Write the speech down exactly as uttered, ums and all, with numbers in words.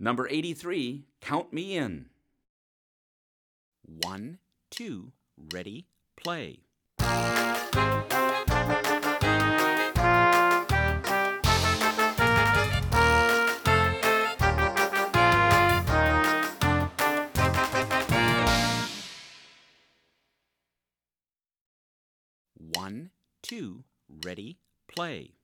Number eighty-three, count me in. One, two, ready, play. One, two, ready, play.